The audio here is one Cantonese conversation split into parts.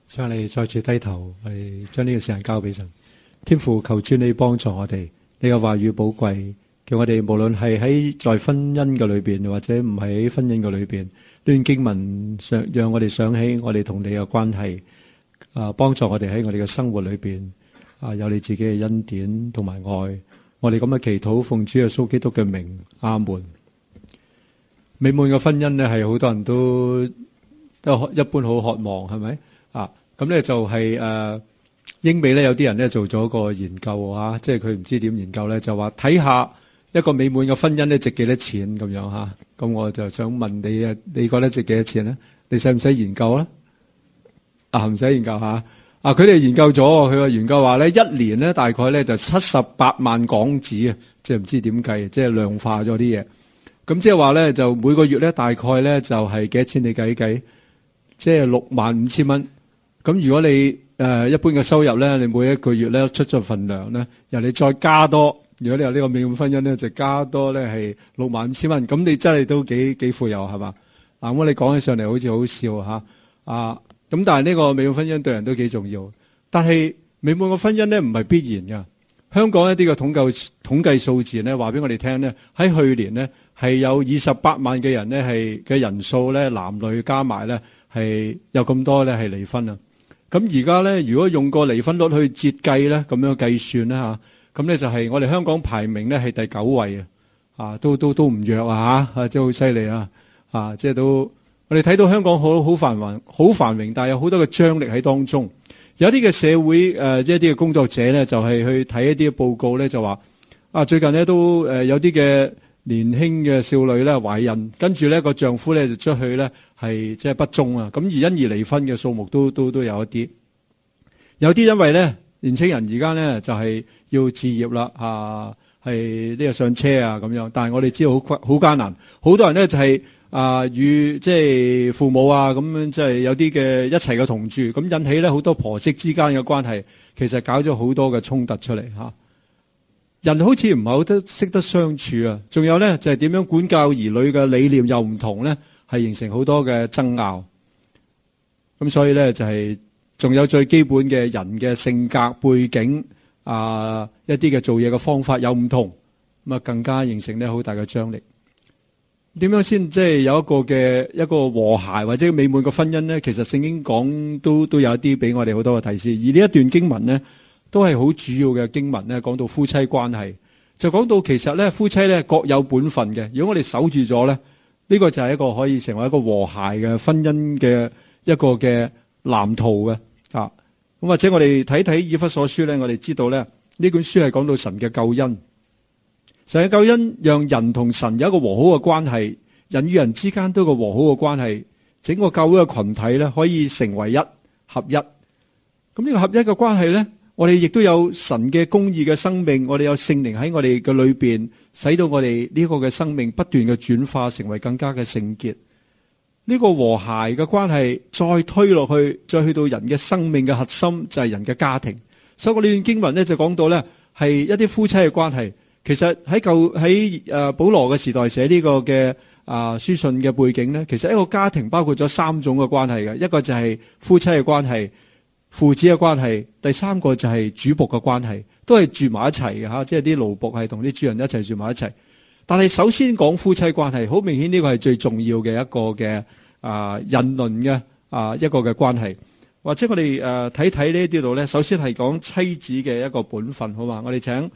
所以我哋再次低頭，我哋將呢個時間交俾神。天父，求主你幫助我哋，你嘅話語寶貴，叫我哋無論係在婚姻嘅裏邊，或者唔係喺婚姻嘅裏邊，呢段經文讓我哋想起我哋同你嘅關係，幫助我哋喺我哋嘅生活裏邊，有你自己嘅恩典同埋愛。我哋咁嘅祈禱，奉主耶穌基督嘅名，阿門。美滿嘅婚姻呢，係好多人都一般好渴望，係咪？咁咧就係英美咧有啲人咧做咗個研究啊，即係佢唔知點研究咧，就話睇下一個美滿嘅婚姻咧值幾多錢咁樣嚇。咁我就想問你啊，你覺得值幾多錢咧？你使唔使研究咧？唔使研究嚇。佢哋研究咗，佢個研究話咧，一年咧大概咧就78萬港紙啊，即係唔知點計，即係量化咗啲嘢。咁即係話咧，就每個月咧大概咧就係幾多錢？你計計，即係65,000蚊。咁如果你一般嘅收入咧，你每一個月咧出咗份糧咧，然後你再加多，如果你有呢個美滿婚姻咧，就加多咧係65,000蚊。咁你真係都幾富有係嘛？咁你講起上嚟好似好笑嚇咁但係呢個美滿婚姻對人都幾重要。但係美滿嘅婚姻咧唔係必然㗎。香港一啲嘅統計數字咧話俾我哋聽咧，喺去年咧係有28萬嘅人咧係嘅人數咧，男女加埋咧係有咁多咧係離婚啊。咁而家咧，如果用個離婚率去折計咧，咁樣計算咧咁咧就係我哋香港排名咧係第9位都唔弱即係好犀利即係都我哋睇到香港好繁榮，但係有好多嘅張力喺當中。有啲嘅社會即係一啲嘅工作者咧，就係去睇一啲報告咧，就話最近咧都有啲嘅年輕嘅少女咧懷孕，跟住咧個丈夫咧就出去咧係即係不忠咁而因而離婚嘅數目都有一啲。有啲因為咧年青人而家咧就係要置業啦係呢個上車咁樣，但係我哋知道好艱難，好多人咧就係與即係父母咁樣即係有啲嘅一齊嘅同住，咁引起咧好多婆媳之間嘅關係，其實搞咗好多嘅衝突出嚟人好似唔係好識得相處仲有咧就係點樣管教兒女嘅理念又唔同咧，係形成好多嘅爭拗。咁所以咧就係仲有最基本嘅人嘅性格背景一啲嘅做嘢嘅方法有唔同，咁更加形成咧好大嘅張力。點樣先即係有一個和諧或者美滿嘅婚姻咧？其實聖經講都有一啲俾我哋好多嘅提示，而呢一段經文咧都係好主要嘅經文咧，講到夫妻關係，就講到其實咧夫妻咧各有本分嘅。如果我哋守住咗咧，呢個就係一個可以成為一個和諧嘅婚姻嘅一個嘅藍圖嘅咁或者我哋睇以弗所書咧，我哋知道咧呢本書係講到神嘅救恩。神嘅救恩讓人同神有一個和好嘅關係，人與人之間都有個和好嘅關係，整個教會嘅群體咧可以成為合一。咁呢個合一嘅關係咧，我哋亦都有神嘅公義嘅生命，我哋有聖靈喺我哋嘅裏邊，使到我哋呢個嘅生命不斷嘅轉化，成為更加嘅聖潔。呢個和諧嘅關係再推落去，再去到人嘅生命嘅核心就係人嘅家庭。所以我呢段經文咧就講到咧係一啲夫妻嘅關係。其實喺保羅嘅時代寫呢個嘅書信嘅背景咧，其實一個家庭包括咗3種嘅關係嘅，一個就係夫妻嘅關係、父子嘅關係，第3個就係主僕嘅關係，都係住埋一齊嘅即係啲奴僕係同啲主人一齊住埋一齊。但係首先講夫妻關係，好明顯呢個係最重要嘅一個嘅人倫嘅一個嘅關係。或者我哋睇睇呢啲度咧，首先係講妻子嘅一個本分，好嘛？我哋請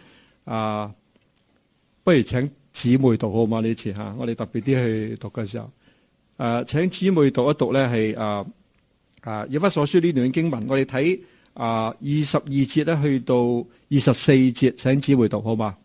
不如請姊妹讀好嘛？呢次我哋特別啲去讀嘅時候，請姊妹讀一讀咧，係以弗所書呢段經文，我哋睇22節咧去到24節，請姊妹讀好嘛？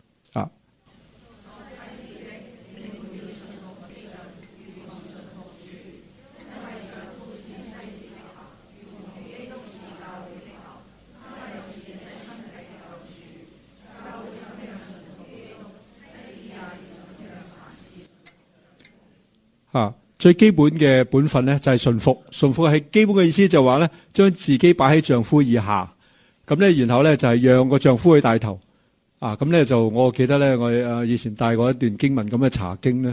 最基本嘅本分咧就係順服，順服係基本嘅意思就話咧，將自己擺喺丈夫以下，咁咧然後咧就係讓個丈夫去帶頭，咁咧就我記得咧我以前帶過一段經文咁嘅查經咧，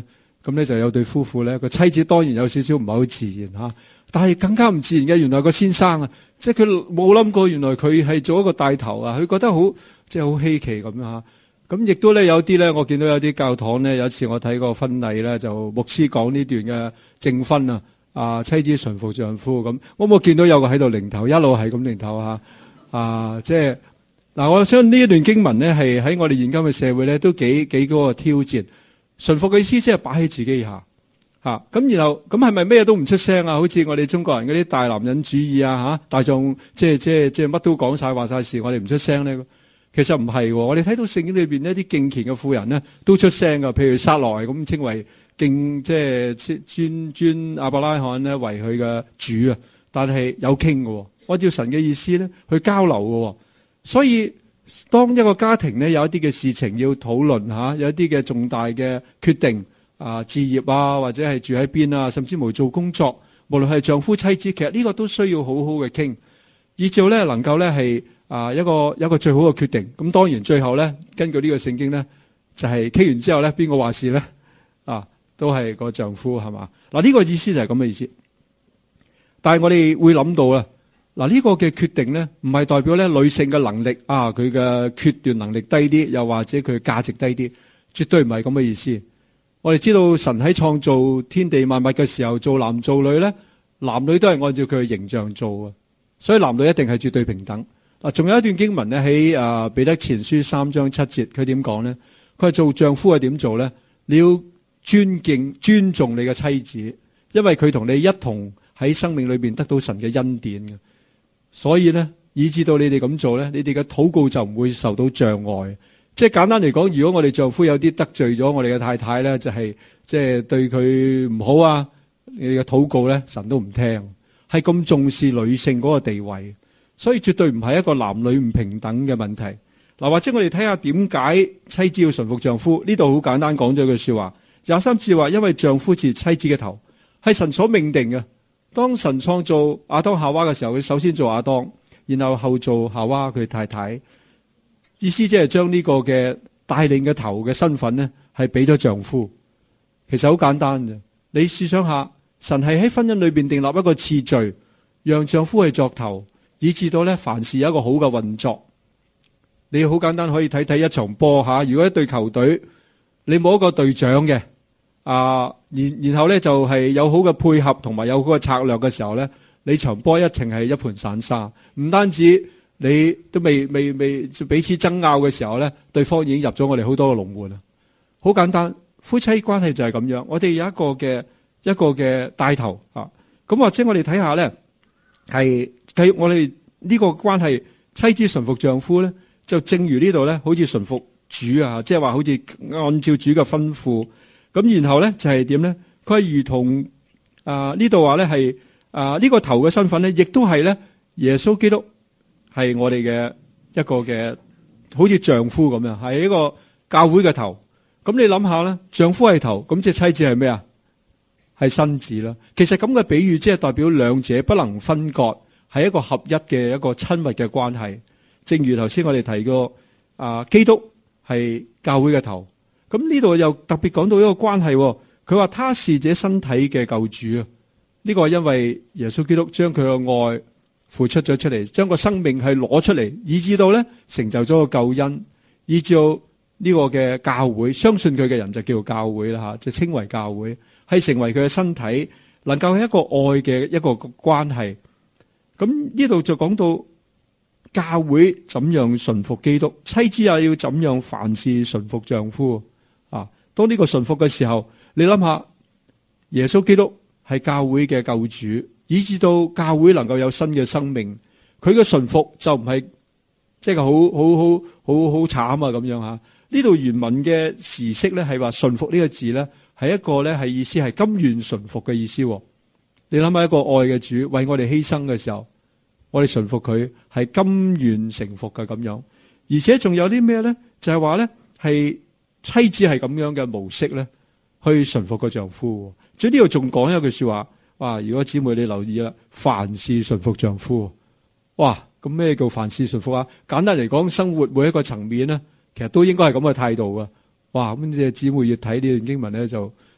咁咧就有對夫婦咧，個妻子當然有少少唔係好自然吓，但係更加唔自然嘅，原來個先生啊，即係佢冇諗過，原來佢係做一個帶頭啊，佢覺得好即係好稀奇咁樣吓。咁亦都咧有啲咧，我見到有啲教堂咧，有一次我睇個婚禮咧，就牧師講呢段嘅證婚啊，妻子順服丈夫咁，我冇見到有個喺度領頭，一路係咁領頭吓，即係嗱，我相信呢一段經文咧，係喺我哋現今嘅社會咧，都幾嗰個挑戰。順服嘅意思即係擺喺自己下吓，咁然後咁係咪咩都唔出聲啊？好似我哋中國人嗰啲大男人主義啊吓，大眾即係乜都講晒話晒事，我哋唔出聲咧。其實唔係，我哋睇到聖經裏邊呢啲敬虔嘅婦人咧都出聲噶，譬如撒萊咁稱為敬，即係尊亞伯拉罕咧為佢嘅主啊，但係有傾嘅，按照神嘅意思咧去交流嘅。所以當一個家庭咧有一啲嘅事情要討論吓，有一啲嘅重大嘅決定置業啊，或者係住喺邊啊，甚至乎做工作，無論係丈夫妻子，其實呢個都需要好好嘅傾，以至咧能夠咧係一個最好嘅決定。咁當然最後咧，根據呢個聖經咧，就係傾完之後咧，邊個話事咧？都係個丈夫係嘛？嗱，呢個意思就係咁嘅意思。但係我哋會諗到啦，嗱，呢個嘅決定咧，唔係代表咧女性嘅能力佢嘅決斷能力低啲，又或者佢嘅價值低啲，絕對唔係咁嘅意思。我哋知道神喺創造天地萬物嘅時候，做男做女咧，男女都係按照佢嘅形象做嘅，所以男女一定係絕對平等。仲有一段經文咧喺彼得前書3章7節，佢點講咧？佢係做丈夫係點做咧？你要尊重你嘅妻子，因為佢同你一同喺生命裏邊得到神嘅恩典嘅，所以咧以至到你哋咁做咧，你哋嘅禱告就唔會受到障礙。即係簡單嚟講，如果我哋丈夫有啲得罪咗我哋嘅太太咧，就係即係對佢唔好啊，你嘅禱告咧神都唔聽，係咁重視女性嗰個地位。所以絕對唔係一個男女唔平等嘅問題。嗱，或者我哋睇下點解妻子要順服丈夫。呢度好簡單講咗句說話，23節話，因為丈夫是妻子嘅頭，係神所命定嘅。當神創造亞當夏娃嘅時候，佢首先做亞當，然後後做夏娃佢太太。意思即係將呢個嘅帶領嘅頭嘅身份呢，係俾咗丈夫。其實好簡單嘅，你試想下，神係喺婚姻裏邊訂立一個次序，讓丈夫係作頭，以至到咧凡事有一個好嘅運作。你好簡單可以睇一場波吓，如果一隊球隊你冇一個隊長嘅然後咧就係有好嘅配合同埋有好嘅策略嘅時候咧，你場波一定係一盤散沙。唔單止你都未彼此爭拗嘅時候咧，對方已經入咗我哋好多嘅龍門啦。好簡單，夫妻關係就係咁樣。我哋有一個嘅帶頭咁或者我哋睇下咧，係我哋呢個關係，妻子順服丈夫咧，就正如呢度咧，好似順服主即係話好似按照主嘅吩咐。咁然後咧就係點咧？佢係如同呢度話咧係呢個頭嘅身份咧，亦都係咧耶穌基督係我哋嘅一個嘅好似丈夫咁樣，係一個教會嘅頭。咁你諗下咧，丈夫係頭，咁即係妻子係咩啊？係身子啦。其實咁嘅比喻即係代表兩者不能分割，係一個合一嘅一個親密嘅關係。正如頭先我哋提過基督係教會嘅頭。咁呢度又特別講到一個關係，佢話他是這身體嘅救主啊。呢個係因為耶穌基督將佢嘅愛付出咗出嚟，將個生命係攞出嚟，以至到咧成就咗個救恩，以至到呢個嘅教會，相信佢嘅人就叫教會啦吓，就稱為教會，係成為佢嘅身體，能夠係一個愛嘅一個關係。咁呢度就講到教會怎樣順服基督，妻子又要怎樣凡事順服丈夫當呢個順服嘅時候，你諗下，耶穌基督係教會嘅救主，以至到教會能夠有新嘅生命。佢嘅順服就唔係即係好慘咁樣吓。呢度原文嘅時式咧係話順服呢個字咧係一個咧係意思係甘願順服嘅意思。你諗下一個愛嘅主為我哋犧牲嘅時候，我哋順服佢係甘願誠服嘅咁樣。而且仲有啲咩咧？就係話咧係。妻子係咁樣嘅模式咧，去順服個丈夫。所以呢度仲講一句說話，哇！如果姊妹你留意啦，凡事順服丈夫。哇！咁咩叫凡事順服啊？簡單嚟講，生活每一個層面咧，其實都應該係咁嘅態度噶。哇！咁即係姊妹越睇呢段經文咧，就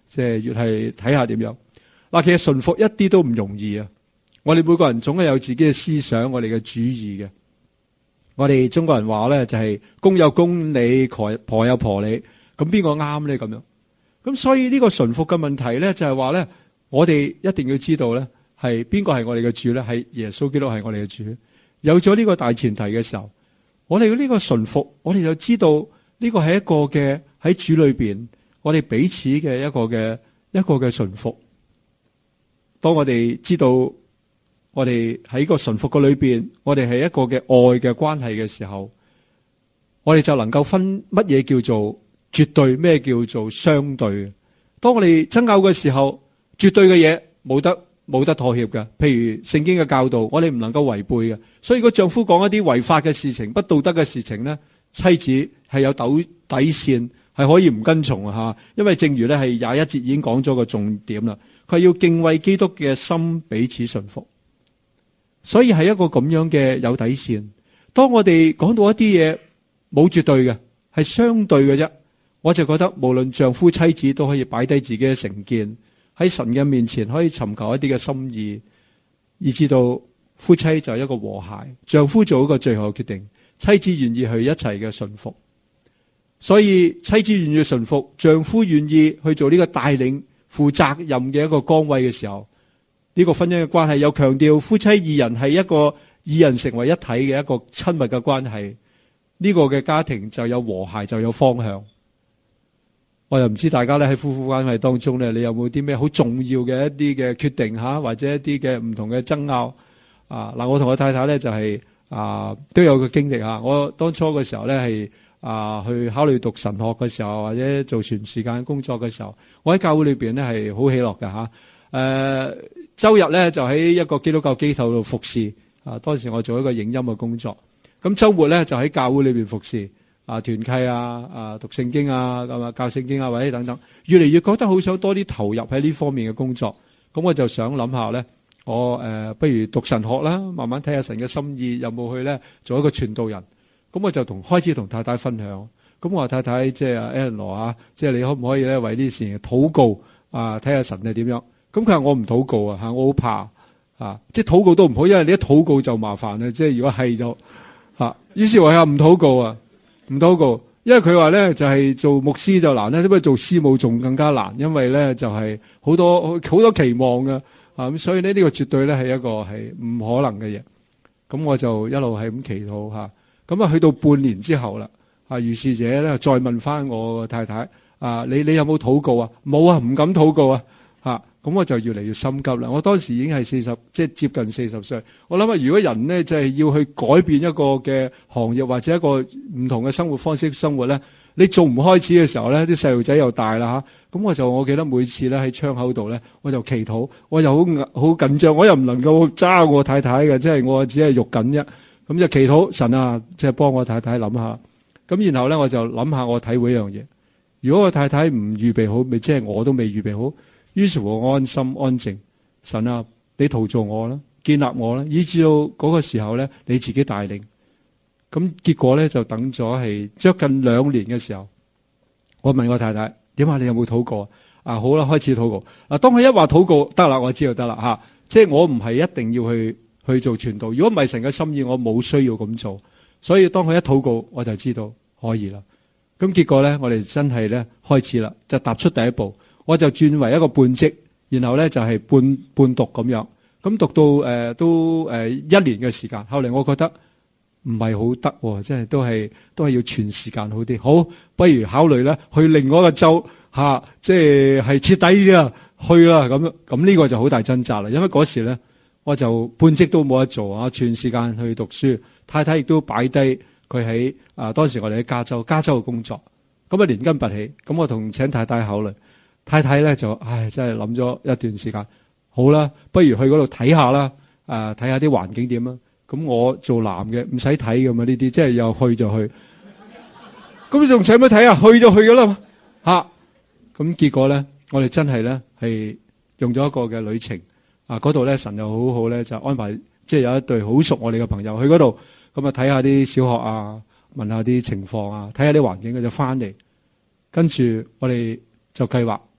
即係越係睇下點樣。嗱，其實順服一啲都唔容易啊！我哋每個人總係有自己嘅思想，我哋嘅主意嘅。我哋中國人話咧就係公有公理，婆有婆理，咁邊個啱咧咁樣？咁所以呢個順服嘅問題咧就係話咧，我哋一定要知道咧係邊個係我哋嘅主咧，係耶穌基督係我哋嘅主。有咗呢個大前提嘅時候，我哋呢個順服，我哋就知道呢個係一個嘅喺主裏邊，我哋彼此嘅一個嘅順服。當我哋知道我哋喺個順服嘅裏邊，我哋係一個嘅愛嘅關係嘅時候，我哋就能夠分乜嘢叫做絕對，咩叫做相對。當我哋爭拗嘅時候，絕對嘅嘢冇得妥協嘅。譬如聖經嘅教導，我哋唔能夠違背嘅。所以如果丈夫講一啲違法嘅事情、不道德嘅事情咧，妻子係有底線，係可以唔跟從啊！因為正如咧係21節已經講咗個重點啦，佢係要敬畏基督嘅心彼此順服。所以係一個咁樣嘅有底線。當我哋講到一啲嘢冇絕對嘅，係相對嘅啫，我就覺得無論丈夫妻子都可以擺低自己嘅成見，喺神嘅面前可以尋求一啲嘅心意，以至到夫妻就係一個和諧，丈夫做一個最後嘅決定，妻子願意去一齊嘅順服。所以妻子願意順服，丈夫願意去做呢個帶領負責任嘅一個崗位嘅時候，呢個婚姻嘅關係又強調夫妻二人係一個二人成為一體嘅一個親密嘅關係，呢個嘅家庭就有和諧，就有方向。我又唔知大家咧喺夫婦關係當中咧，你有冇啲咩好重要嘅一啲嘅決定吓，或者一啲嘅唔同嘅爭拗啊？嗱，我同我太太咧就係都有個經歷吓。我當初嘅時候咧係去考慮讀神學嘅時候，或者做全時間工作嘅時候，我喺教會裏邊咧係好喜樂嘅吓。周日咧就喺一個基督教機構度服侍當時我做一個影音嘅工作。咁周末咧就喺教會裏邊服侍團契讀聖經咁教聖經或者等等，越嚟越覺得好想多啲投入喺呢方面嘅工作。咁我就想諗下咧，我不如讀神學啦，慢慢睇下神嘅心意有冇去咧做一個傳道人。咁我就開始同太太分享。咁我話太太，即係Eleanor即係你可唔可以咧為呢事情禱告睇下神係點樣？咁佢話我唔禱告我好怕即係禱告都唔好，因為你一禱告就麻煩啦。即係如果係就於是話唔禱告唔禱告，因為佢話咧就係做牧師就難咧，不過做師母仲更加難，因為咧就係好多期望嘅咁，所以呢個絕對咧係一個係唔可能嘅嘢。咁我就一路係咁祈禱咁去到半年之後啦如是者咧再問翻我太太你有冇禱告冇唔敢禱告咁我就越嚟越心急啦。我當時已經係40，即係接近40歲。我諗如果人咧就係要去改變一個嘅行業或者一個唔同嘅生活方式生活咧，你做唔開始嘅時候咧，啲細路仔又大啦咁我記得每次咧喺窗口度咧，我就祈禱，我又好緊張，我又唔能夠揸我太太嘅，即係我只係肉緊啫。咁就祈禱神即係幫我太太諗下。咁然後咧我就諗下我體會一樣嘢，如果我太太唔預備好，咪即係我都未預備好。於是乎我安心安靜，神你陶造我啦，建立我啦，以至到嗰個時候咧，你自己帶領。咁結果咧就等咗係接近2年嘅時候，我問我太太點你有冇禱告好啦，開始禱告。當佢一話禱告得啦，我知道得啦即係我唔係一定要去做傳道，如果唔係神嘅心意，我冇需要咁做。所以當佢一禱告，我就知道可以啦。咁結果咧，我哋真係咧開始啦，就踏出第一步。我就轉為一個半職，然後咧就係半讀咁樣。咁讀到都1年嘅時間。後嚟我覺得唔係好得，即係都係要全時間好啲。好，不如考慮咧去另外一個州即係徹底啲去啦咁樣。咁呢個就好大掙扎啦，因為嗰時咧我就半職都冇得做全時間去讀書。太太亦都擺低佢喺當時我哋喺加州嘅工作。咁連根拔起，咁我同請太太考慮。太太咧就真係諗咗一段時間，好啦，不如去嗰度睇下啦，睇下啲環境點啊。咁我做男嘅唔使睇㗎嘛，呢啲即係又去就去。咁仲使乜睇去就去㗎啦咁結果咧，我哋真係咧係用咗一個嘅旅程嗰度咧神又好好咧，就安排即係有一對好熟我哋嘅朋友去嗰度，咁睇下啲小學問下啲情況睇下啲環境，佢就翻嚟，跟住我哋就計劃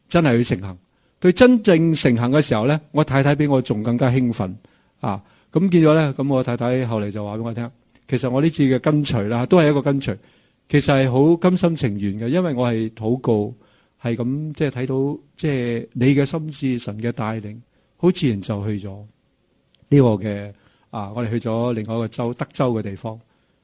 真係去承行。對真正承行嘅時候咧，我太太比我仲更加興奮啊！咁見咗咧，咁我太太後嚟就話俾我聽，其實我呢次嘅跟隨啦，都係一個跟隨，其實係好甘心情願嘅，因為我係禱告，係咁即係睇到即係你嘅心志、神嘅帶領，好自然就去咗呢個嘅我哋去咗另外一個州，德州嘅地方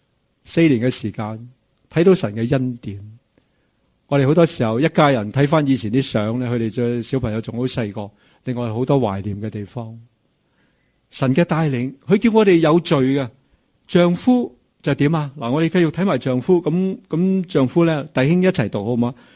，4年嘅時間，睇到神嘅恩典。我哋好多時候一家人睇翻以前啲相咧，佢哋嘅小朋友仲好細個，另外好多懷念嘅地方。神嘅帶領，佢叫我哋有罪嘅丈夫就點啊？嗱，我哋繼續睇埋丈夫，咁丈夫咧，弟兄一齊讀好嗎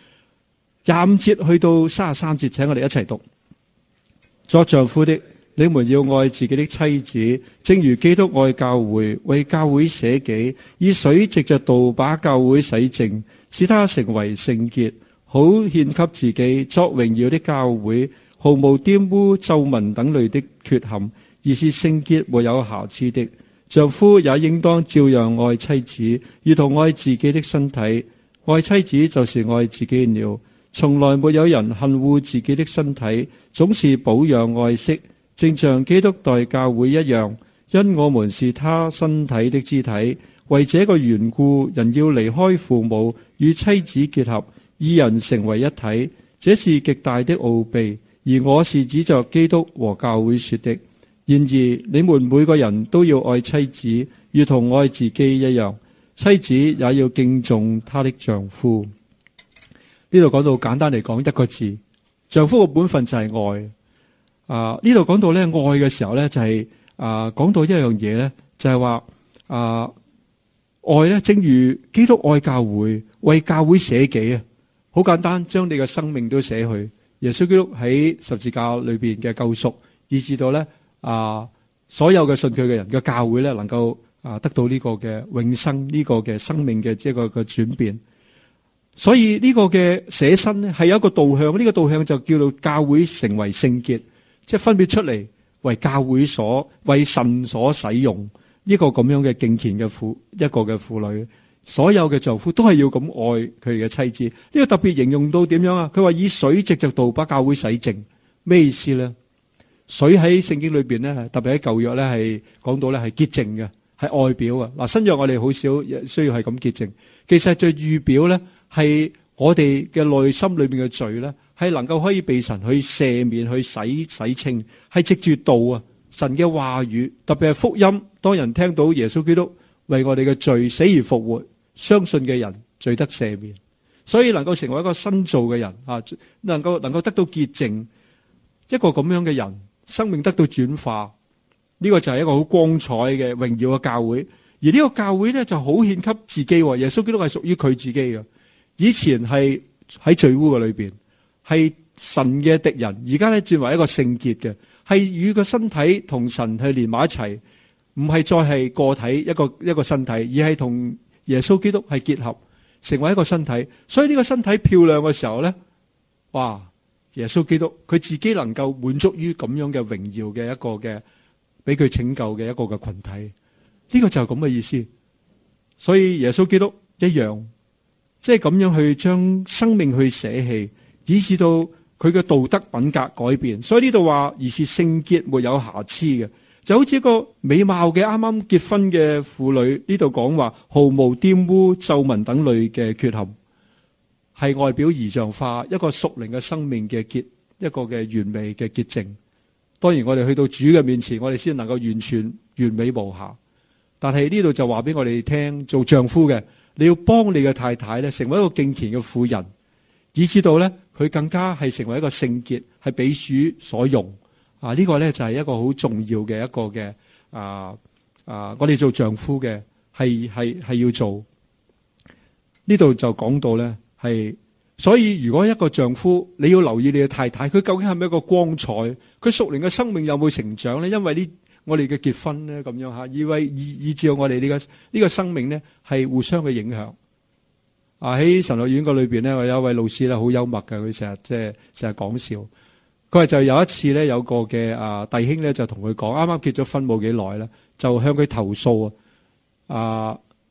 ？25節去到33節，請我哋一齊讀。作丈夫的，你們要愛自己的妻子，正如基督愛教會，為教會捨己，以水藉着道把教會洗淨，使他成為聖潔，好獻給自己作榮耀的教會，毫無玷污、皺紋等類的缺陷，而是聖潔沒有瑕疵的。丈夫也應當照樣愛妻子，如同愛自己的身體。愛妻子就是愛自己了。從來沒有人恨惡自己的身體，總是保養愛惜，正像基督待教會一樣，因我們是他身體的肢體。為這個緣故，人要離開父母，與妻子結合，二人成為一體。這是極大的奧秘，而我是指着基督和教會說的。然而，你們每個人都要愛妻子，如同愛自己一樣。妻子也要敬重她的丈夫。呢度講到簡單嚟講一個字，丈夫嘅本分就係愛。呢度講到咧愛嘅時候咧，就係講到一樣嘢咧，就係話愛咧，正如基督愛教會，為教會捨己啊，好簡單，將你嘅生命都捨去。耶穌基督喺十字架裏邊嘅救贖，以至到咧所有嘅信佢嘅人嘅教會咧，能夠得到呢個嘅永生，呢個嘅生命嘅一個嘅轉變。所以呢個嘅捨身咧係有一個導向，呢個導向就叫做教會成為聖潔，即係分別出嚟為教會為神所使用。呢個咁樣嘅敬虔嘅一個嘅婦女，所有嘅丈夫都係要咁愛佢嘅妻子。呢個特別形容到點樣啊？佢話以水藉着道把教會洗淨，咩意思咧？水喺聖經裏邊咧，特別喺舊約咧係講到咧係潔淨嘅，係外表啊。嗱，新約我哋好少需要係咁潔淨，其實最預表咧係我哋嘅內心裏邊嘅罪咧，係能夠可以被神去赦免、去洗清，係藉住道啊。神嘅話語，特別係福音，當人聽到耶穌基督為我哋嘅罪死而復活，相信嘅人罪得赦免，所以能夠成為一個新造嘅人啊，能夠得到潔淨，一個咁樣嘅人，生命得到轉化，呢個就係一個好光彩嘅榮耀嘅教會。而呢個教會咧就好獻給自己，耶穌基督係屬於佢自己嘅。以前係喺罪污嘅裏邊，係神嘅敵人，而家咧轉為一個聖潔嘅。係與個身體同神去連埋一齊，唔係再係個體一個身體，而係同耶穌基督係結合，成為一個身體。所以呢個身體漂亮嘅時候咧，哇！耶穌基督佢自己能夠滿足於咁樣嘅榮耀嘅一個嘅俾佢拯救嘅一個嘅群體，呢個就係咁嘅意思。所以耶穌基督一樣，即係咁樣去將生命去捨棄，以至到佢嘅道德品格改變。所以呢度話而是聖潔沒有瑕疵嘅，就好似一個美貌嘅啱啱結婚嘅婦女，呢度講話毫無玷污、皺紋等類嘅缺陷，係外表儀象化一個屬靈嘅生命嘅一個嘅完美嘅潔淨。當然我哋去到主嘅面前，我哋先能夠完全完美無瑕。但係呢度就話俾我哋聽，做丈夫嘅你要幫你嘅太太咧，成為一個敬虔嘅婦人，以至到咧佢更加係成為一個聖潔，係俾主所用。呢個咧就係一個好重要嘅一個嘅我哋做丈夫嘅係要做。呢度就講到咧係，所以如果一個丈夫你要留意你嘅太太，佢究竟係咪一個光彩？佢屬靈嘅生命有冇成長咧？因為我哋嘅結婚咧咁樣吓，以至我哋呢個生命咧係互相嘅影響。喺神學院個裏邊咧，我有一位老師咧好幽默嘅，佢成日講笑。佢話就有一次咧，有個嘅弟兄咧就同佢講，啱啱結咗婚冇幾耐咧，就向佢投訴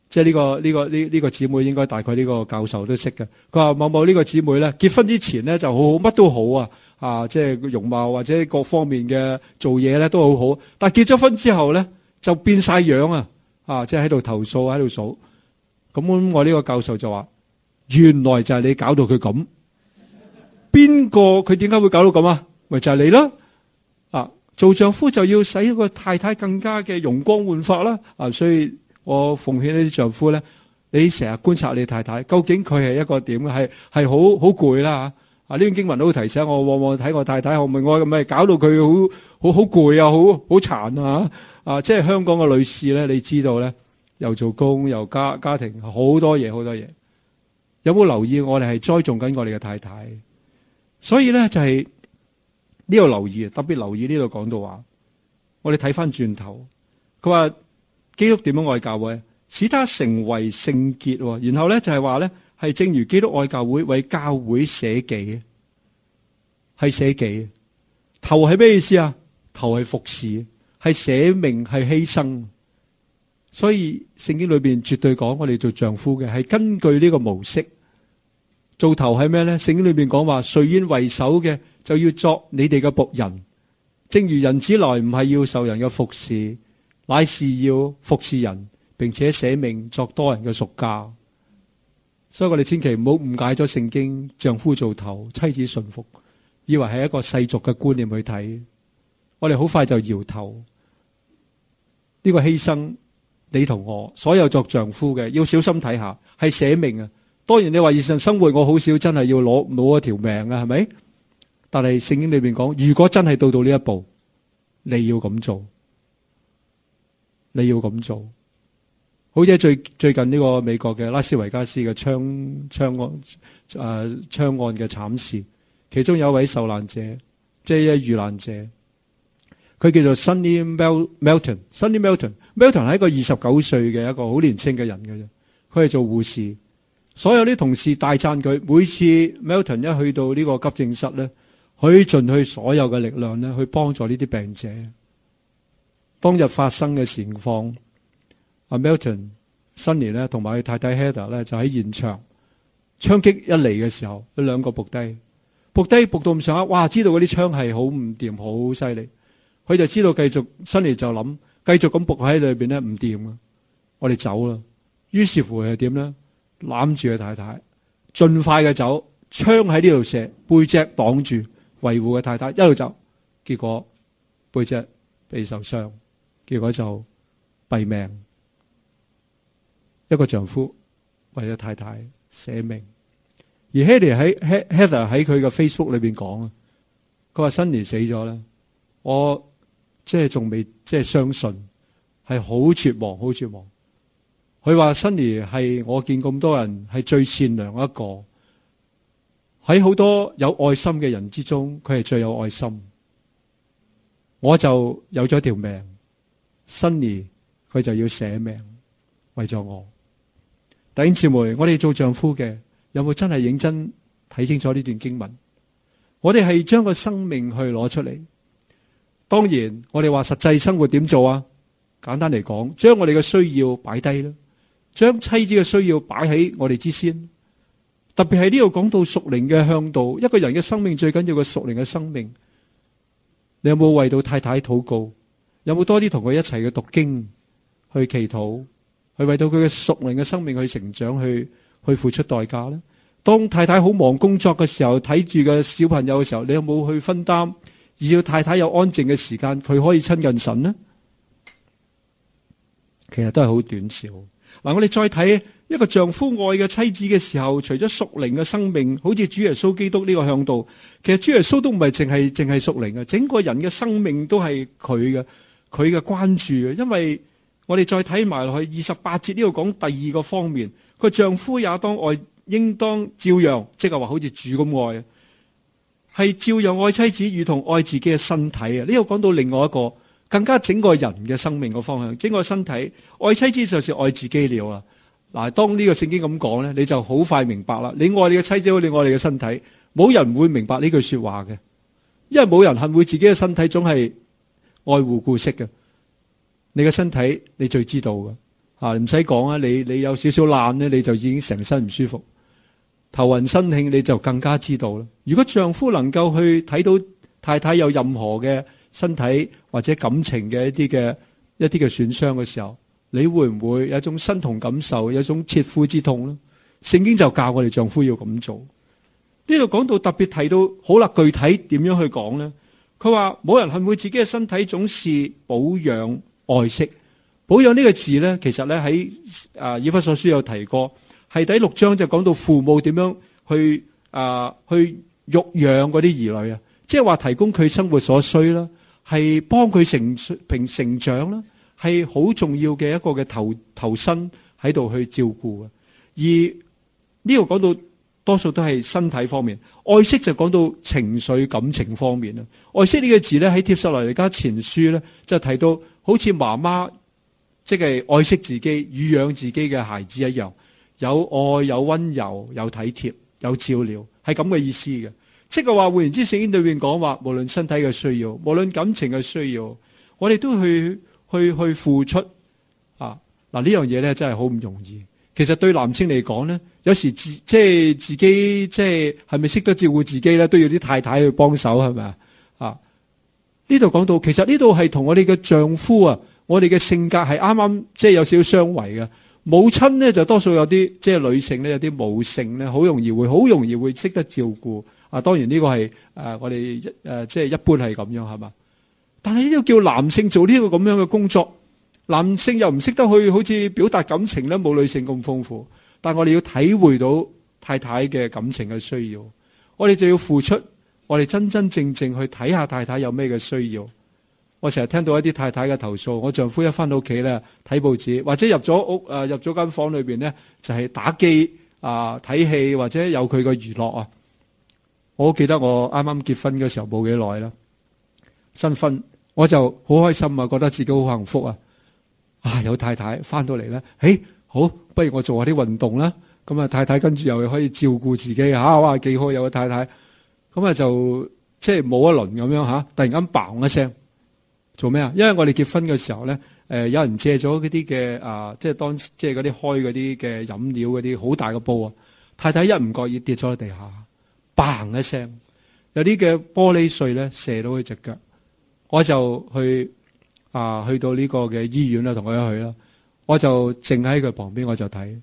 即係呢個姊妹應該大概呢個教授都識嘅。佢話某某呢個姊妹咧結婚之前咧就好好，乜都好即係容貌或者各方面嘅做嘢咧都好好，但係結咗婚之後咧就變晒樣即係喺度投訴喺度數。咁我呢個教授就話：原來就係你搞到佢咁。邊個佢點解會搞到咁啊？咪就係你啦！做丈夫就要使一個太太更加嘅容光煥發啦！所以我奉勸呢啲丈夫咧，你成日觀察你太太，究竟佢係一個點嘅？係好攰啦！呢段經文都好提醒我，往往睇我太太，我咪搞到佢好攰啊，好殘即係香港嘅女士咧，你知道咧，又做工又家庭好多嘢。有冇留意我哋係栽種緊我哋嘅太太？所以咧就係呢度留意，特別留意呢度講到話，我哋睇翻轉頭，佢話基督點樣愛教會，使他成為聖潔，然後咧就係話咧係正如基督愛教會，為教會捨己，係捨己。頭係咩意思啊？頭係服侍，係捨命，係犧牲。所以聖經裏邊絕對講我哋做丈夫嘅係根據呢個模式。做頭係咩咧？聖經裏邊講話，誰願為首嘅就要作你哋嘅僕人，正如人子來唔係要受人嘅服侍，乃是要服侍人，並且捨命作多人嘅贖價。所以我哋千祈唔好誤解咗聖經，丈夫做頭，妻子順服，以為係一個世俗嘅觀念去睇。我哋好快就搖頭。呢個犧牲，你同我所有作丈夫嘅要小心睇下，係捨命啊！當然你話現實生活我好少真係要攞一條命啊，係咪？但係聖經裏邊講，如果真係到呢一步，你要咁做，你要咁做。好似最近呢個美國嘅拉斯維加斯嘅槍案嘅慘事，其中有一位受難者，即係遇難者，佢叫做 Sunny Melton。Sunny Melton 係一個29歲嘅一個好年輕嘅人嘅啫，佢係做護士。所有啲同事大讚佢，每次 Melton 一去到呢個急症室咧，佢盡佢所有嘅力量咧，去幫助呢啲病者。當日發生嘅情況，Melton Sunny 咧同埋佢太太 Heather 咧就喺現場，槍擊一嚟嘅時候，佢兩個仆低仆到咁上下，哇！知道嗰啲槍係好唔掂，好犀利，佢就知道繼續 Sunny 就諗繼續咁仆喺裏邊咧唔掂啊，我哋走啦。於是乎係點咧？攬住佢太太，盡快嘅走，槍喺呢度射，背脊擋住，維護佢太太一路走，結果背脊被受傷，結果就斃命。一個丈夫為咗太太捨命，而 Heather 喺佢嘅 Facebook 裏邊講啊，佢話 Sunny 死咗啦，我即係仲未即係相信，係好絕望，好絕望。佢話 Sunny 係我見咁多人係最善良一個，喺好多有愛心嘅人之中，佢係最有愛心。我就有咗條命 ，Sunny 佢就要捨命為咗我。弟兄姊妹，我哋做丈夫嘅有冇真係認真睇清楚呢段經文？我哋係將個生命去攞出嚟。當然，我哋話實際生活點做啊？簡單嚟講，將我哋嘅需要擺低啦。將妻子嘅需要擺喺我哋之先，特別係呢度講到屬靈嘅向導，一個人嘅生命最緊要嘅屬靈嘅生命。你有冇為到太太禱告？有冇多啲同佢一齊嘅讀經、去祈禱，去為到佢嘅屬靈嘅生命去成長、去付出代價呢？當太太好忙工作嘅時候，睇住嘅小朋友嘅時候，你有冇去分擔，而要太太有安靜嘅時間，佢可以親近神呢？其實都係好短少。嗱，我哋再睇一個丈夫愛嘅妻子嘅時候，除咗屬靈嘅生命，好似主耶穌基督呢個向導，其實主耶穌都唔係淨係屬靈嘅，整個人嘅生命都係佢嘅關注嘅。因為我哋再睇埋落去28節呢度講第二個方面，佢丈夫也當愛，應當照樣，即係話好似主咁愛，係照樣愛妻子，如同愛自己嘅身體啊！呢度講到另外一個。更加整個人嘅生命嘅方向，整個身體愛妻子就是愛自己了啊！嗱，當呢個聖經咁講咧，你就好快明白啦。你愛你嘅妻子，好似愛你嘅身體，冇人會明白呢句說話嘅，因為冇人恨會自己嘅身體，總係愛護顧惜嘅。你嘅身體你最知道嘅， 唔使講啊，你有少少爛咧，你就已經成身唔舒服，頭暈身㷫，你就更加知道啦。如果丈夫能夠去睇到太太有任何嘅身體或者感情嘅一啲嘅損傷嘅時候，你會唔會有一種身同感受，有一種切膚之痛咧？聖經就教我哋丈夫要咁做。呢度講到特別提到，好啦，具體點樣去講呢？佢話冇人恨惡自己嘅身體，總是保養愛惜。保養呢個字呢，其實呢喺以弗所書有提過，係第6章就講到父母點樣去育養嗰啲兒女啊，即係話提供佢生活所需啦，係幫佢成長啦，係好重要嘅一個嘅投身喺度去照顧啊。而呢度講到多數都係身體方面，愛惜就講到情緒感情方面啦。愛惜呢個字咧喺帖撒羅尼迦前書咧就提到，好似媽媽即係愛惜自己、乳養自己嘅孩子一樣，有愛、有溫柔、有體貼、有照料，係咁嘅意思嘅。即係話換言之，聖經裏面講話，無論身體嘅需要，無論感情嘅需要，我哋都去付出啊！嗱，呢樣嘢咧真係好唔容易。其實對男性嚟講咧，有時自己係咪識得照顧自己咧，都要啲太太去幫手，係咪啊？呢度講到，其實呢度係同我哋嘅丈夫啊，我哋嘅性格係啱啱即係有少少相違嘅。母親咧就多數有啲即係女性咧有啲母性咧，好容易會識得照顧啊。當然呢個係我哋即係一般係咁樣，係嘛？但係呢個叫男性做呢個咁樣嘅工作。男性又唔識得去好似表達感情咧，冇女性咁豐富。但係我哋要體會到太太嘅感情嘅需要，我哋就要付出，我哋真真正正去睇下太太有咩嘅需要。我成日聽到一啲太太嘅投訴，我丈夫一翻到屋企咧睇報紙，或者入咗屋入咗間房裏邊咧就係打機睇戲或者有佢嘅娛樂啊。我記得我啱啱結婚嘅時候冇幾耐啦，新婚我就好開心啊，覺得自己好幸福啊！有太太翻到嚟咧，好，不如我做下啲運動啦。咁太太跟住又可以照顧自己哇，幾好有個太太。咁就即係冇一輪咁樣突然間嘭一聲，做咩啊？因為我哋結婚嘅時候咧，有人借咗嗰啲嘅即係嗰啲開嗰啲嘅飲料嗰啲好大個煲啊。太太一唔覺意跌咗喺地下，嘭一聲，有啲嘅玻璃碎咧射到佢隻腳，我就去到呢個嘅醫院啦，同佢一去啦。我就靜喺佢旁邊，我就睇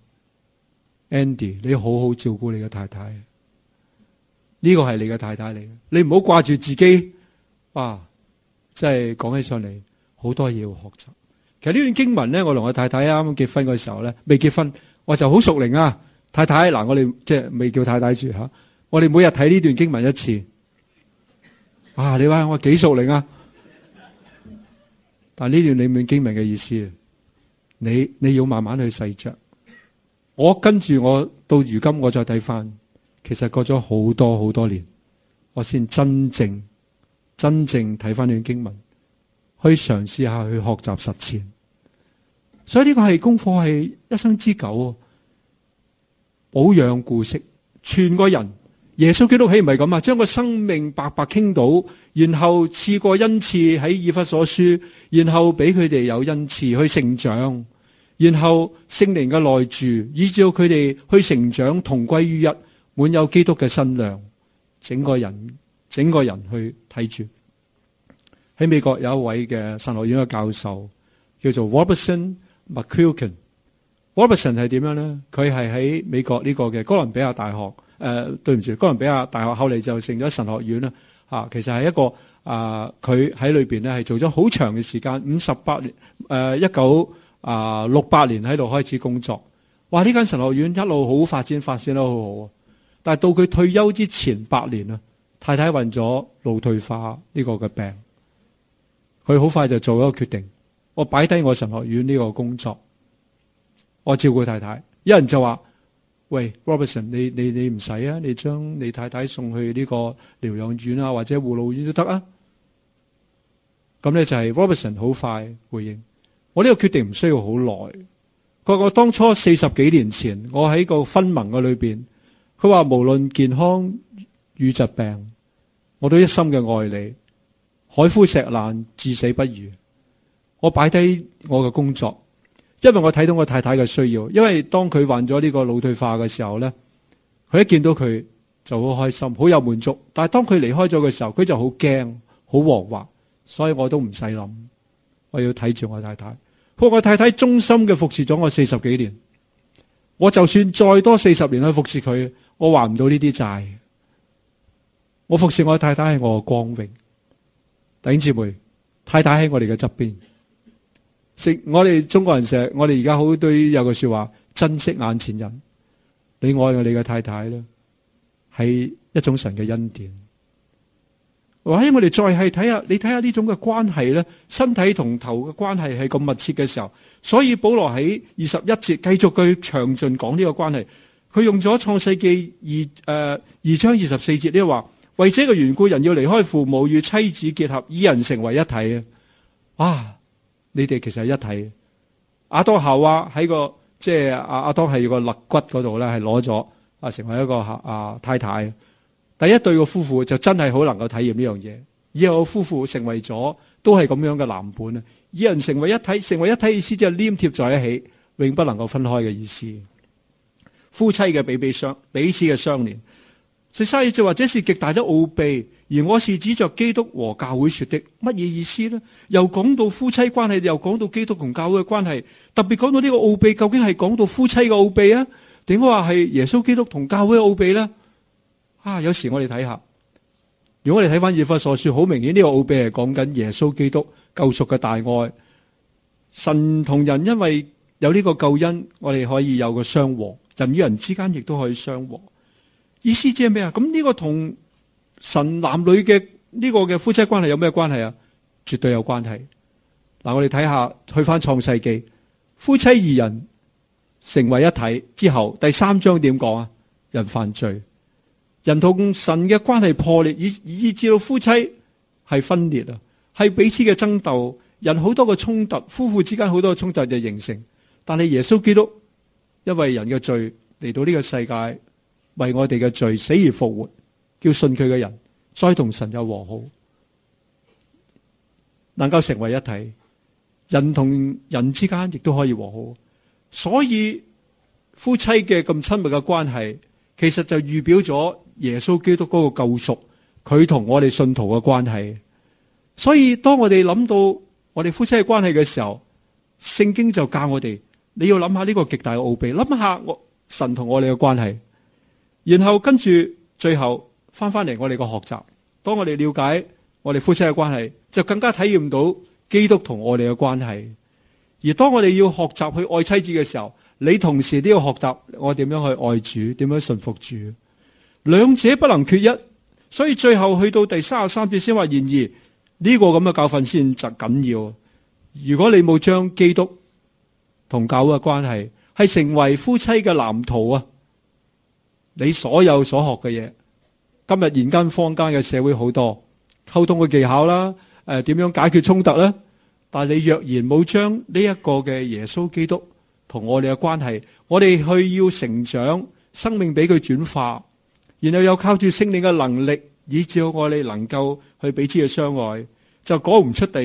Andy， 你好好照顧你嘅太太，呢個係你嘅太太嚟嘅，你唔好掛住自己。即係講起上嚟好多嘢要學習。其實呢段經文咧，我同我太太啱啱結婚嘅時候咧，未結婚我就好熟齡啊。太太嗱，我哋即係未叫太太住我哋每日睇呢段經文一次。你話我幾熟齡啊？但呢段裏面經文嘅意思，你要慢慢去細嚼。我跟住我到如今我再睇翻，其實過咗好多好多年，我先真正睇翻段經文，去嘗試下去學習實踐。所以呢個係功課，係一生之久。保養顧惜，全個人。耶穌基督豈唔係咁將個生命白白傾倒，然後賜過恩賜喺以弗所書，然後俾佢哋有恩賜去成長，然後聖靈嘅內住，以致到佢哋去成長，同歸於一，滿有基督嘅身量，整個人去睇住。喺美國有一位嘅神學院嘅教授叫做 Robertson McQuilkin。Robertson 係點樣呢？佢係喺美國呢個嘅哥倫比亞大學。對唔住，哥倫比亞大學後嚟就成咗神學院啦。其實係一個佢喺裏邊咧係做咗好長嘅時間，58年1968年喺度開始工作。哇！呢間神學院一路好發展得好好。但係到佢退休之前8年啊，太太患咗腦退化呢個嘅病，佢好快就做咗個決定，我擺低我神學院呢個工作，我照顧太太。有人就話：喂 ，Robertson， 你唔使啊，你將你太太送去呢個療養院或者護老院都得啊。咁咧就係 Robertson 好快回應，我呢個決定唔需要好耐。佢話我當初40幾年前，我喺個婚盟嘅裏邊，佢話無論健康與疾病，我都一心嘅愛你，海枯石爛，至死不渝。我擺低我嘅工作， 因為我睇到我太太嘅需要。因為當佢患咗呢個腦退化嘅時候咧，佢一見到佢就好開心，好有滿足。但係當佢離開咗嘅時候，佢就好驚，好惶惑。所以我都唔使諗，我要睇住我太太。我太太忠心嘅服侍咗我40幾年，我就算再多40年去服侍佢，我還唔到呢啲債。我服侍我太太係我嘅光榮。弟兄姊妹，太太喺我哋嘅側邊。我哋中國人我哋而家好對有句說話，珍惜眼前人。你愛我哋嘅太太咧，係一種神嘅恩典。或者我哋再係睇下，你睇下呢種嘅關係咧，身體同頭嘅關係係咁密切嘅時候，所以保羅喺21節繼續去詳盡講呢個關係。佢用咗創世記2章24節呢話，為這個緣故，人要離開父母，與妻子結合，二人成為一體啊！你哋其實係一體。亞當夏娃喺個即係亞當係個肋骨嗰度咧，係攞咗成為一個太太。第一對個夫婦就真係好能夠體驗呢樣嘢，以後夫婦成為咗都係咁樣嘅藍本啊！二人成為一體，成為一體意思就係黏貼在一起，永不能夠分開嘅意思。夫妻嘅彼此嘅相連。13節或者是極大的奧秘，而我是指着基督和教會說的。乜嘢意思呢？又講到夫妻關係，又講到基督同教會嘅關係，特別講到呢個奧秘，究竟係講到夫妻嘅奧秘啊，定話係耶穌基督同教會嘅奧秘呢？有時我哋睇下，如果我哋睇翻以弗所書，好明顯呢個奧秘係講緊耶穌基督救贖嘅大愛。神同人因為有呢個救恩，我哋可以有個相和，人與人之間亦都可以相和。意思即係咩啊？咁呢個同神男女嘅呢個嘅夫妻關係有咩關係啊？絕對有關係。嗱，我哋睇下去翻創世記，夫妻二人成為一體之後，第3章點講啊？人犯罪。人同神嘅關係破裂，以至到夫妻係分裂啊，係彼此嘅爭鬥，人好多嘅衝突，夫婦之間好多嘅衝突就形成。但係耶穌基督因為人嘅罪嚟到呢個世界，為我哋嘅罪死而復活，叫信佢嘅人再同神有和好，能夠成為一體。人同人之間亦都可以和好，所以夫妻嘅咁親密嘅關係，其實就預表咗耶穌基督嗰個救贖，佢同我哋信徒嘅關係。所以當我哋諗到我哋夫妻嘅關係嘅時候，聖經就教我哋，你要諗下呢個極大嘅奧秘，諗下神同我哋嘅關係，然後跟住最後翻嚟我哋嘅學習。當我哋了解我哋夫妻嘅關係，就更加體驗到基督同我哋嘅關係。而當我哋要學習去愛妻子嘅時候，你同時都要學習我點樣去愛主，點樣順服主，兩者不能缺一。所以最後去到第33節先話，然而呢個咁嘅教訓先就緊要。如果你冇將基督同教會嘅關係係成為夫妻嘅藍圖啊，你所有所學嘅嘢，今日現今坊間嘅社會好多溝通嘅技巧啦，點樣解決衝突啦，但係你若然冇將呢一個嘅耶穌基督同我哋嘅關係，我哋去要成長，生命俾佢轉化，然後又靠住聖靈嘅能力，以至我哋能夠去彼此嘅相愛，就講唔出第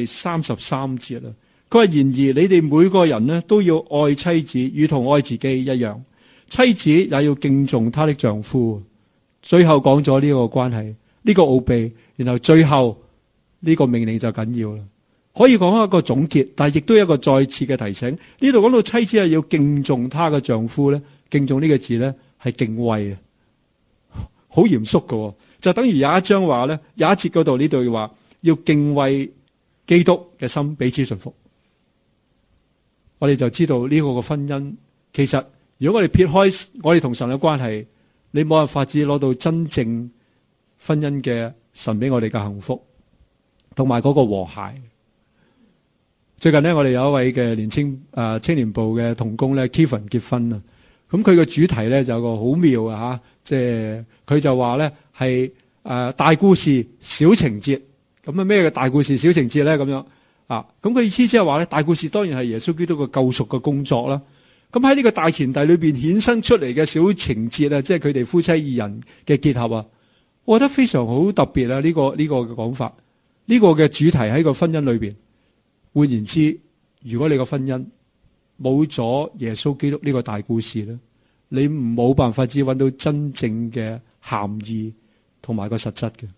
33節啦。佢話，然而你哋每個人呢都要愛妻子，如同愛自己一樣，妻子也要敬重她的丈夫。最後講咗呢個關係，呢個奧秘，然後最後呢個命令就緊要啦。可以講一個總結，但係亦都有一個再次嘅提醒。呢度講到妻子係要敬重她嘅丈夫咧，敬重呢個字咧係敬畏啊，好嚴肅嘅，就等於有一章話咧，有一節嗰度呢度話要敬畏基督嘅心，彼此順服。我哋就知道呢個嘅婚姻，其實如果我哋撇開我哋同神嘅關係，你冇辦法子攞到真正婚姻嘅神俾我哋嘅幸福，同埋嗰個和諧。最近呢，我哋有一位嘅青年部嘅同工咧 Kevin 結婚啊，咁佢嘅主題咧就有個好妙啊，即係佢就話咧係大故事小情節。咁啊咩嘅大故事小情節咧咁樣啊？咁佢意思即係話咧，大故事當然係耶穌基督嘅救贖嘅工作啦。咁喺呢個大前提裏邊衍生出嚟嘅小情節啊，即係佢哋夫妻二人嘅結合啊，我覺得非常好特別啊！呢個嘅講法，呢個嘅主題喺個婚姻裏邊。換言之，如果你個婚姻冇咗耶穌基督呢個大故事咧，你冇辦法只揾到真正嘅含義同埋個實質嘅。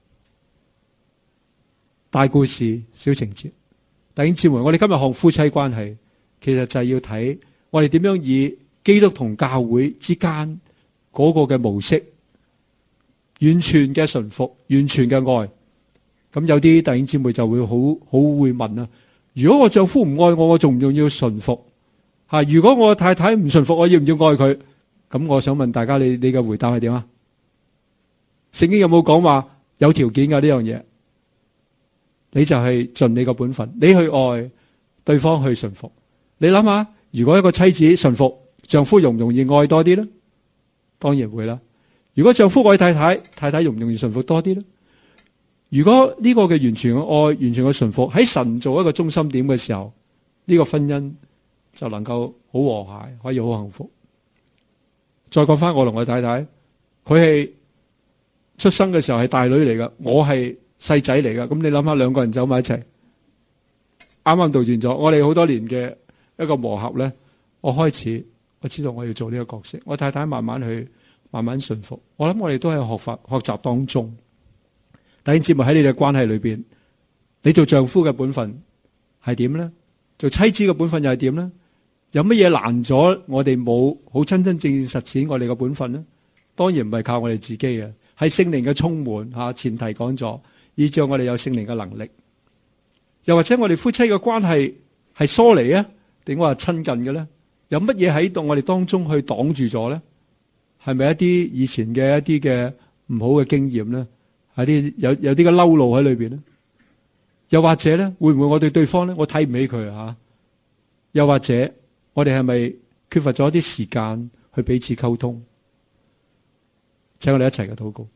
大故事小情節，弟兄姊妹，我哋今日學夫妻關係，其實就係要睇我哋點樣以基督同教會之間嗰個嘅模式，完全嘅順服，完全嘅愛。咁有啲弟兄姊妹就會好會問啊，如果我丈夫唔愛我，我仲唔仲要順服？如果我太太唔順服，我要唔要愛佢？咁我想問大家，你嘅回答係點啊？聖經有冇講話有條件㗎呢樣嘢？你就係盡你個本分，你去愛對方，去順服。你諗下，如果一個妻子順服丈夫，容唔容易愛多啲呢？當然會啦。如果丈夫愛太太，太太容唔容易順服多啲呢？如果呢個嘅完全嘅愛，完全嘅順服喺神做一個中心點嘅時候，呢個婚姻就能夠好和諧，可以好幸福。再講翻我同我太太，佢係出生嘅時候係大女嚟噶，我係細仔嚟噶。咁你諗下，兩個人走埋一齊，啱啱倒轉咗。我哋好多年嘅一個磨合咧，我知道我要做呢個角色，我太太慢慢順服。我諗我哋都係學習當中。弟兄姊妹，喺你哋關係裏邊，你做丈夫嘅本分係點咧？做妻子嘅本分又係點咧？有乜嘢難咗我哋冇好真真正正實踐我哋嘅本分咧？當然唔係靠我哋自己嘅，係聖靈嘅充滿吓。前提講咗，以致我哋有聖靈嘅能力。又或者我哋夫妻嘅關係係疏離啊，定話親近嘅咧？有乜嘢喺度我哋當中去擋住咗咧？係咪一啲以前嘅一啲嘅唔好嘅經驗咧？係啲有啲嘅嬲怒喺裏邊咧？又或者咧，會唔會我對對方咧，我睇唔起佢啊？又或者我哋係咪缺乏咗一啲時間去彼此溝通？請我哋一齊嘅禱告。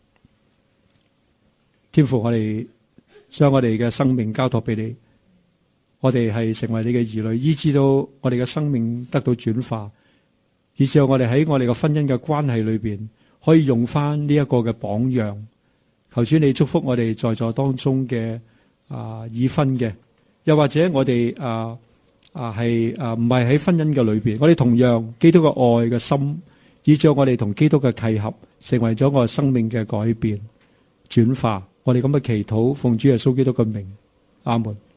天父，我哋將我哋嘅生命交託俾你，我哋係成為你嘅兒女，以致到我哋嘅生命得到轉化，以致我哋喺我哋嘅婚姻嘅關係裏邊可以用翻呢一個嘅榜樣。求主你祝福我哋在座當中嘅已婚嘅，又或者我哋係唔係喺婚姻嘅裏邊，我哋同樣基督嘅愛嘅心，以致我哋同基督嘅契合，成為咗我生命嘅改變轉化。我哋咁嘅祈禱，奉主耶穌基督嘅名，阿門。